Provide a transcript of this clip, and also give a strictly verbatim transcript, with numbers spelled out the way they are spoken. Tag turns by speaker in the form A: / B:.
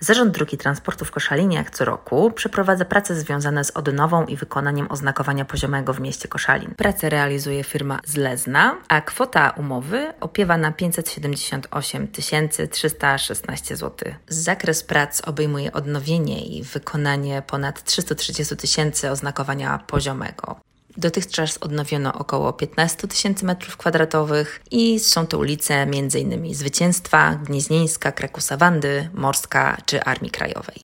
A: Zarząd Dróg i Transportu w Koszalinie jak co roku przeprowadza prace związane z odnową i wykonaniem oznakowania poziomego w mieście Koszalin. Pracę realizuje firma z Lezna, a kwota umowy opiewa na pięćset siedemdziesiąt osiem tysięcy trzysta szesnaście złotych. Zakres prac obejmuje odnowienie i wykonanie ponad trzysta trzydzieści tysięcy oznakowania poziomego. Dotychczas odnowiono około piętnaście tysięcy metrów kwadratowych i są to ulice m.in. Zwycięstwa, Gnieźnieńska, Krakusa Wandy, Morska czy Armii Krajowej.